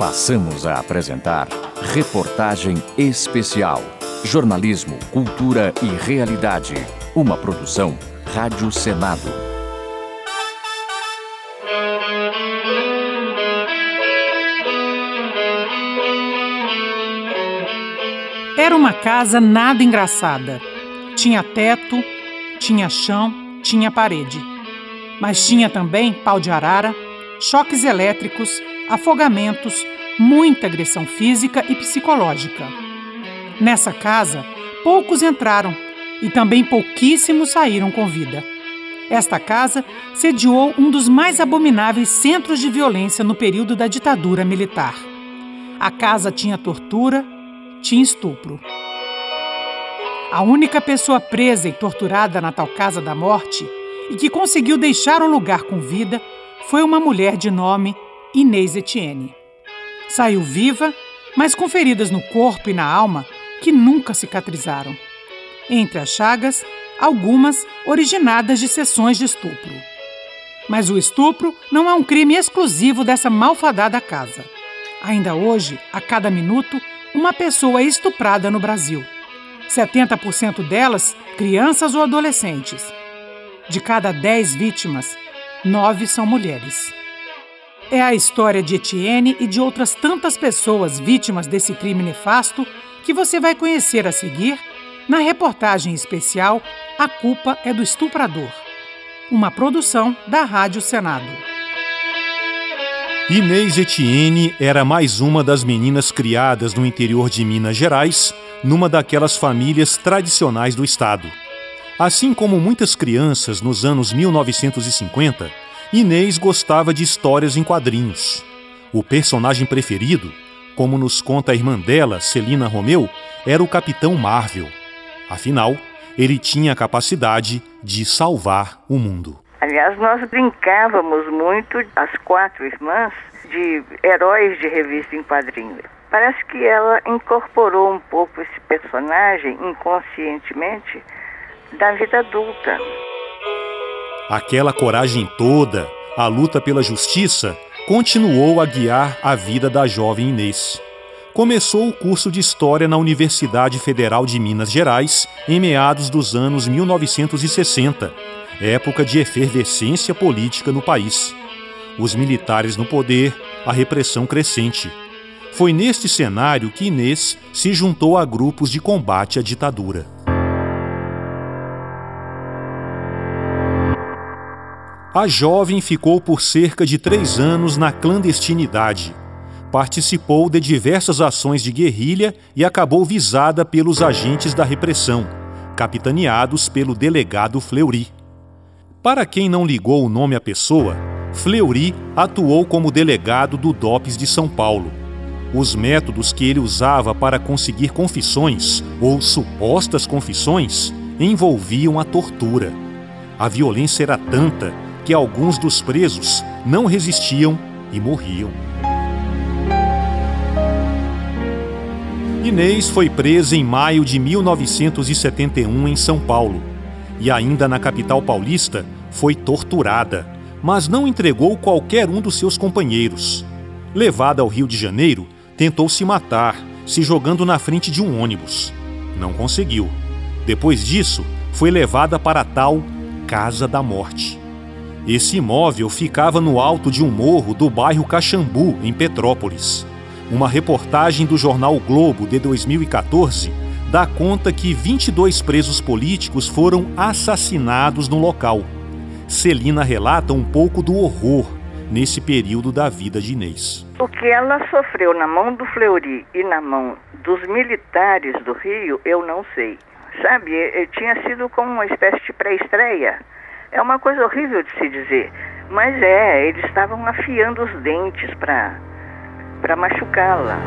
Passamos a apresentar Reportagem Especial. Jornalismo, cultura e realidade. Uma produção Rádio Senado. Era uma casa nada engraçada. Tinha teto, tinha chão, tinha parede. Mas tinha também pau de arara, choques elétricos, afogamentos, muita agressão física e psicológica. Nessa casa, poucos entraram e também pouquíssimos saíram com vida. Esta casa sediou um dos mais abomináveis centros de violência no período da ditadura militar. A casa tinha tortura, tinha estupro. A única pessoa presa e torturada na tal Casa da Morte e que conseguiu deixar o lugar com vida foi uma mulher de nome Inês Etienne. Saiu viva, mas com feridas no corpo e na alma que nunca cicatrizaram. Entre as chagas, algumas originadas de sessões de estupro. Mas o estupro não é um crime exclusivo dessa malfadada casa. Ainda hoje, a cada minuto, uma pessoa é estuprada no Brasil. 70% delas, crianças ou adolescentes. De cada 10 vítimas, 9 são mulheres. É a história de Etienne e de outras tantas pessoas vítimas desse crime nefasto que você vai conhecer a seguir na reportagem especial A Culpa é do Estuprador, uma produção da Rádio Senado. Inês Etienne era mais uma das meninas criadas no interior de Minas Gerais, numa daquelas famílias tradicionais do estado. Assim como muitas crianças nos anos 1950, Inês gostava de histórias em quadrinhos. O personagem preferido, como nos conta a irmã dela, Celina Romeu, era o Capitão Marvel. Afinal, ele tinha a capacidade de salvar o mundo. Aliás, nós brincávamos muito, as 4 irmãs, de heróis de revista em quadrinhos. Parece que ela incorporou um pouco esse personagem inconscientemente da vida adulta. Aquela coragem toda, a luta pela justiça, continuou a guiar a vida da jovem Inês. Começou o curso de História na Universidade Federal de Minas Gerais em meados dos anos 1960, época de efervescência política no país. Os militares no poder, a repressão crescente. Foi neste cenário que Inês se juntou a grupos de combate à ditadura. A jovem ficou por cerca de 3 anos na clandestinidade. Participou de diversas ações de guerrilha e acabou visada pelos agentes da repressão, capitaneados pelo delegado Fleury. Para quem não ligou o nome à pessoa, Fleury atuou como delegado do DOPS de São Paulo. Os métodos que ele usava para conseguir confissões, ou supostas confissões, envolviam a tortura. A violência era tanta que alguns dos presos não resistiam e morriam. Inês foi presa em maio de 1971 em São Paulo e ainda na capital paulista foi torturada, mas não entregou qualquer um dos seus companheiros. Levada ao Rio de Janeiro, tentou se matar, se jogando na frente de um ônibus. Não conseguiu. Depois disso, foi levada para a tal Casa da Morte. Esse imóvel ficava no alto de um morro do bairro Caxambu, em Petrópolis. Uma reportagem do jornal o Globo, de 2014, dá conta que 22 presos políticos foram assassinados no local. Celina relata um pouco do horror nesse período da vida de Inês. O que ela sofreu na mão do Fleury e na mão dos militares do Rio, eu não sei. Sabe, tinha sido como uma espécie de pré-estreia. É uma coisa horrível de se dizer, mas eles estavam afiando os dentes para machucá-la.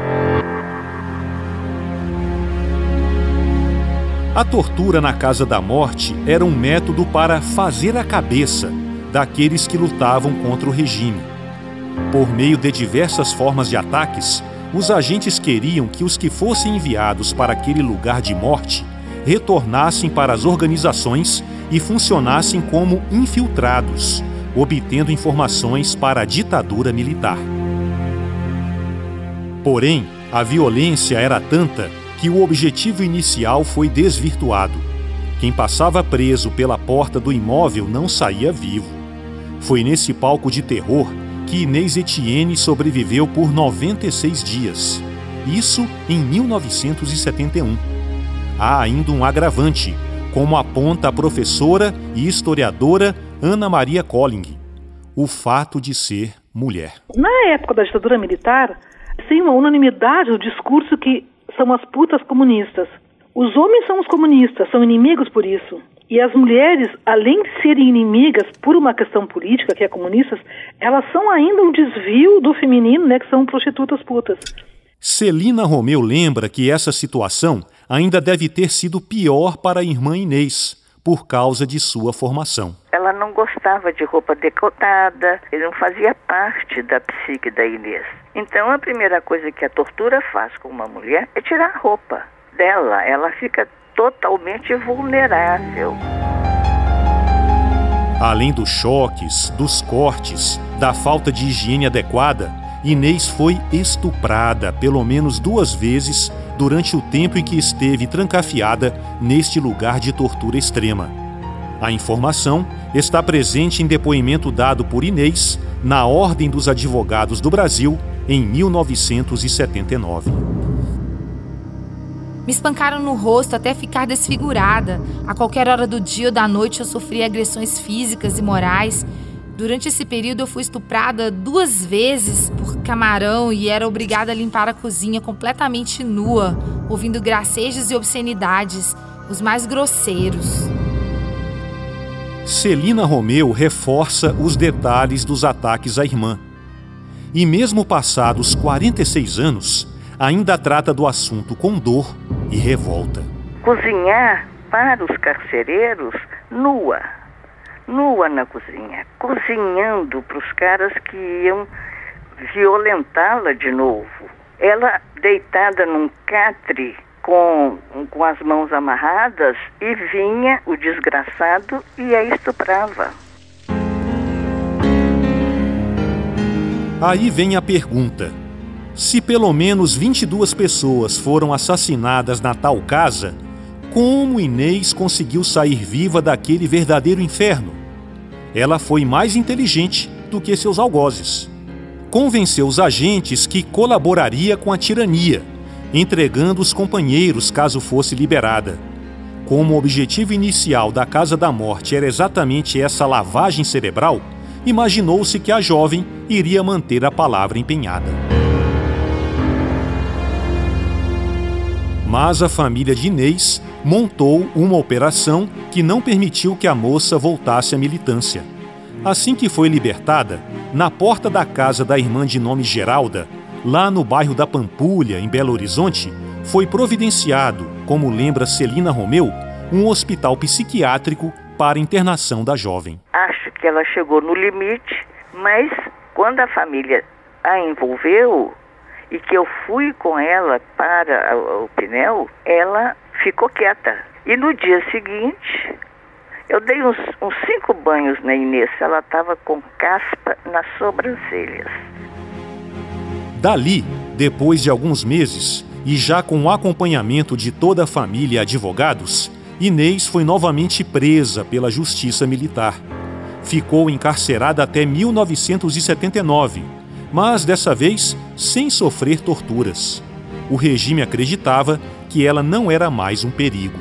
A tortura na Casa da Morte era um método para fazer a cabeça daqueles que lutavam contra o regime. Por meio de diversas formas de ataques, os agentes queriam que os que fossem enviados para aquele lugar de morte retornassem para as organizações e funcionassem como infiltrados, obtendo informações para a ditadura militar. Porém, a violência era tanta que o objetivo inicial foi desvirtuado. Quem passava preso pela porta do imóvel não saía vivo. Foi nesse palco de terror que Inês Etienne sobreviveu por 96 dias. Isso em 1971. Há ainda um agravante, como aponta a professora e historiadora Ana Maria Colling: o fato de ser mulher. Na época da ditadura militar, tem uma unanimidade do discurso que são as putas comunistas. Os homens são os comunistas, são inimigos por isso. E as mulheres, além de serem inimigas por uma questão política, que é comunistas, elas são ainda um desvio do feminino, né, que são prostitutas putas. Celina Romeu lembra que essa situação ainda deve ter sido pior para a irmã Inês, por causa de sua formação. Ela não gostava de roupa decotada, ele não fazia parte da psique da Inês. Então a primeira coisa que a tortura faz com uma mulher é tirar a roupa dela. Ela fica totalmente vulnerável. Além dos choques, dos cortes, da falta de higiene adequada, Inês foi estuprada pelo menos 2 vezes durante o tempo em que esteve trancafiada neste lugar de tortura extrema. A informação está presente em depoimento dado por Inês na Ordem dos Advogados do Brasil em 1979. Me espancaram no rosto até ficar desfigurada. A qualquer hora do dia ou da noite eu sofria agressões físicas e morais. Durante esse período eu fui estuprada 2 vezes por camarão e era obrigada a limpar a cozinha completamente nua, ouvindo gracejos e obscenidades, os mais grosseiros. Celina Romeu reforça os detalhes dos ataques à irmã. E mesmo passados 46 anos, ainda trata do assunto com dor e revolta. Cozinhar para os carcereiros nua na cozinha, cozinhando para os caras que iam violentá-la de novo. Ela deitada num catre com as mãos amarradas e vinha o desgraçado e a estuprava. Aí vem a pergunta: se pelo menos 22 pessoas foram assassinadas na tal casa, como Inês conseguiu sair viva daquele verdadeiro inferno? Ela foi mais inteligente do que seus algozes. Convenceu os agentes que colaboraria com a tirania, entregando os companheiros caso fosse liberada. Como o objetivo inicial da Casa da Morte era exatamente essa lavagem cerebral, imaginou-se que a jovem iria manter a palavra empenhada. Mas a família de Inês montou uma operação que não permitiu que a moça voltasse à militância. Assim que foi libertada, na porta da casa da irmã de nome Geralda, lá no bairro da Pampulha, em Belo Horizonte, foi providenciado, como lembra Celina Romeu, um hospital psiquiátrico para internação da jovem. Acho que ela chegou no limite, mas quando a família a envolveu e que eu fui com ela para o Pinel, ela ficou quieta. E no dia seguinte, eu dei uns 5 banhos na Inês. Ela estava com caspa nas sobrancelhas. Dali, depois de alguns meses, e já com o acompanhamento de toda a família e advogados, Inês foi novamente presa pela Justiça Militar. Ficou encarcerada até 1979, mas dessa vez sem sofrer torturas. O regime acreditava que ela não era mais um perigo.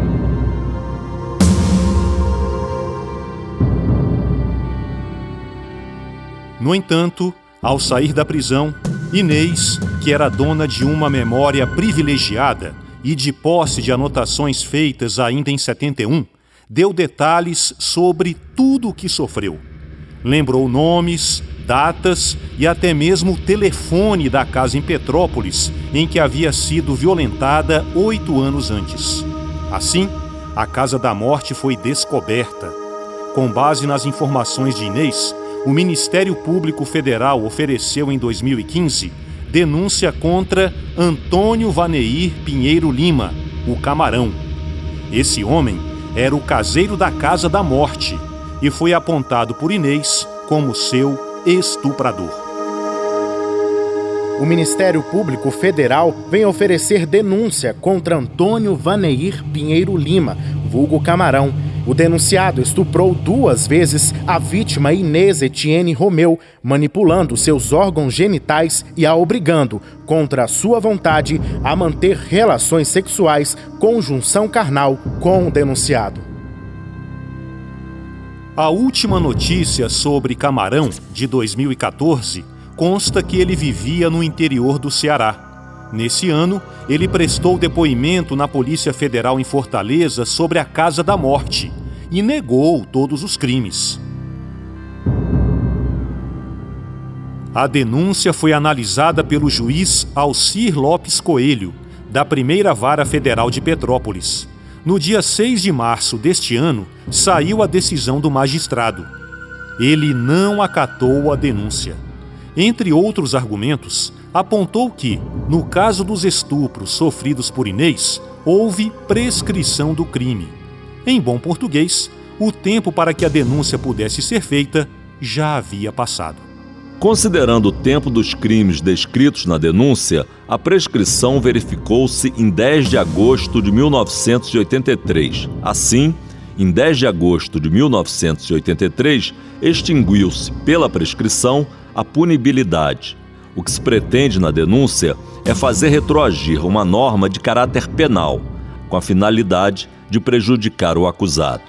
No entanto, ao sair da prisão, Inês, que era dona de uma memória privilegiada e de posse de anotações feitas ainda em 71, deu detalhes sobre tudo o que sofreu. Lembrou nomes, datas e até mesmo o telefone da casa em Petrópolis, em que havia sido violentada 8 anos antes. Assim, a Casa da Morte foi descoberta. Com base nas informações de Inês, o Ministério Público Federal ofereceu em 2015 denúncia contra Antônio Vaneir Pinheiro Lima, o Camarão. Esse homem era o caseiro da Casa da Morte e foi apontado por Inês como seu estuprador. O Ministério Público Federal vem oferecer denúncia contra Antônio Vaneir Pinheiro Lima, vulgo Camarão. O denunciado estuprou 2 vezes a vítima Inês Etienne Romeu, manipulando seus órgãos genitais e a obrigando, contra a sua vontade, a manter relações sexuais conjunção carnal com o denunciado. A última notícia sobre Camarão, de 2014, consta que ele vivia no interior do Ceará. Nesse ano, ele prestou depoimento na Polícia Federal em Fortaleza sobre a Casa da Morte e negou todos os crimes. A denúncia foi analisada pelo juiz Alcir Lopes Coelho, da Primeira Vara Federal de Petrópolis. No dia 6 de março deste ano, saiu a decisão do magistrado. Ele não acatou a denúncia. Entre outros argumentos, apontou que, no caso dos estupros sofridos por Inês, houve prescrição do crime. Em bom português, o tempo para que a denúncia pudesse ser feita já havia passado. Considerando o tempo dos crimes descritos na denúncia, a prescrição verificou-se em 10 de agosto de 1983. Assim, em 10 de agosto de 1983, extinguiu-se pela prescrição a punibilidade. O que se pretende na denúncia é fazer retroagir uma norma de caráter penal, com a finalidade de prejudicar o acusado.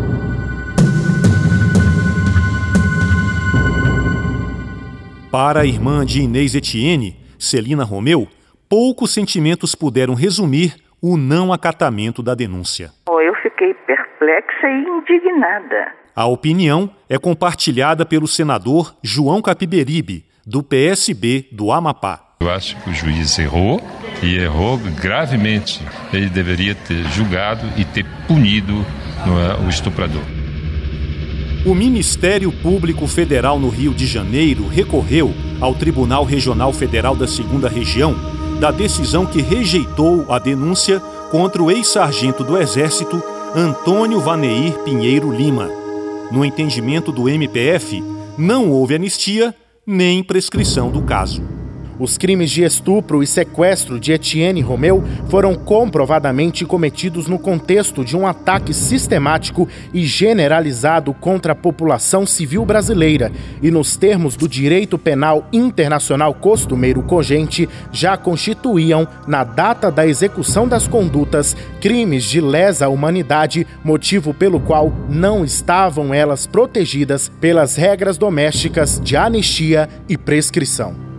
Para a irmã de Inês Etienne, Celina Romeu, poucos sentimentos puderam resumir o não acatamento da denúncia. Eu fiquei perplexa e indignada. A opinião é compartilhada pelo senador João Capiberibe, do PSB do Amapá. Eu acho que o juiz errou, e errou gravemente. Ele deveria ter julgado e ter punido o estuprador. O Ministério Público Federal no Rio de Janeiro recorreu ao Tribunal Regional Federal da 2ª Região da decisão que rejeitou a denúncia contra o ex-sargento do Exército Antônio Vaneir Pinheiro Lima. No entendimento do MPF, não houve anistia nem prescrição do caso. Os crimes de estupro e sequestro de Etienne Romeu foram comprovadamente cometidos no contexto de um ataque sistemático e generalizado contra a população civil brasileira e, nos termos do direito penal internacional costumeiro cogente, já constituíam, na data da execução das condutas, crimes de lesa humanidade, motivo pelo qual não estavam elas protegidas pelas regras domésticas de anistia e prescrição.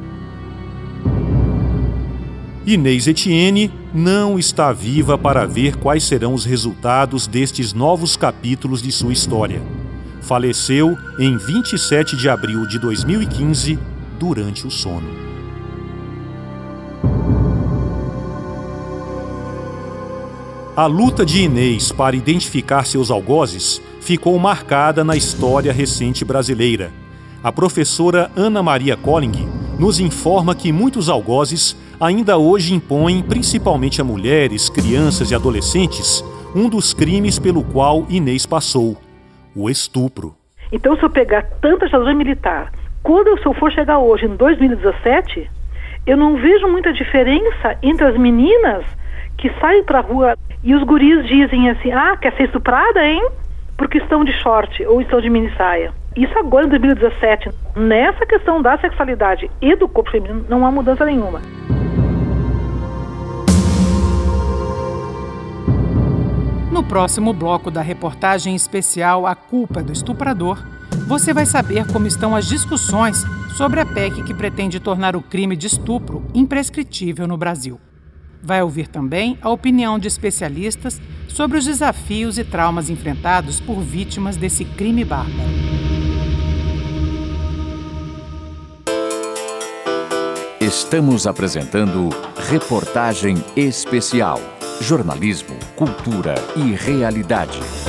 Inês Etienne não está viva para ver quais serão os resultados destes novos capítulos de sua história. Faleceu em 27 de abril de 2015, durante o sono. A luta de Inês para identificar seus algozes ficou marcada na história recente brasileira. A professora Ana Maria Colling nos informa que muitos algozes ainda hoje impõem, principalmente a mulheres, crianças e adolescentes, um dos crimes pelo qual Inês passou: o estupro. Então, se eu pegar tanta ditadura militar, quando eu for chegar hoje, em 2017, eu não vejo muita diferença entre as meninas que saem pra rua e os guris dizem assim: ah, quer ser estuprada, hein? Porque estão de short ou estão de mini saia. Isso agora, em 2017, nessa questão da sexualidade e do corpo feminino, não há mudança nenhuma. No próximo bloco da reportagem especial A Culpa do Estuprador, você vai saber como estão as discussões sobre a PEC que pretende tornar o crime de estupro imprescritível no Brasil. Vai ouvir também a opinião de especialistas sobre os desafios e traumas enfrentados por vítimas desse crime bárbaro. Estamos apresentando Reportagem Especial. Jornalismo, cultura e realidade.